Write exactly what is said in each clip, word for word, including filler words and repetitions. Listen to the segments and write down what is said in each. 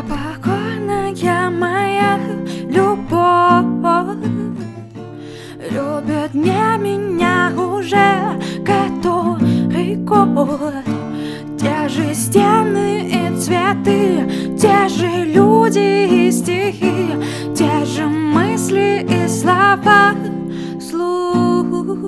Непокорная моя любовь любит не меня уже который год. Те же стены и цветы, те же люди и стихи, те же мысли и слова вслух.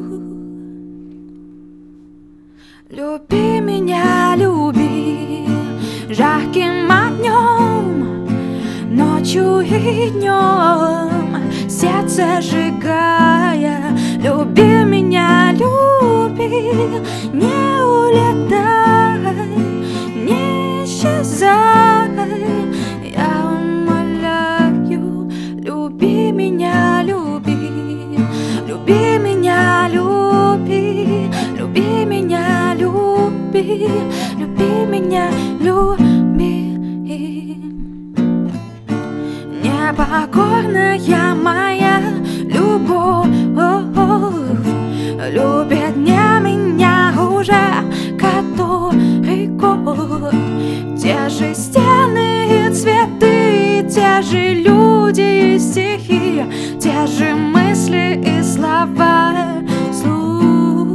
Люби меня, люби жарким огнем, ночью и днем, сердце сжигая. Люби меня, люби, не улетай, не исчезай. Я умоляю, люби меня, люби, люби меня, люби, люби меня, люби, люби меня, люби. Непокорная моя любовь любит не меня уже который год. Те же стены и цветы, те же люди и стихи, те же мысли и слова вслух.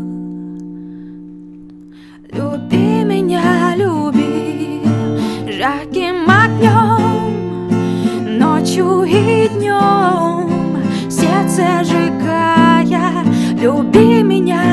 Люби меня, люби жарким огнем, ночью и днем, сердце сжигая. Люби меня,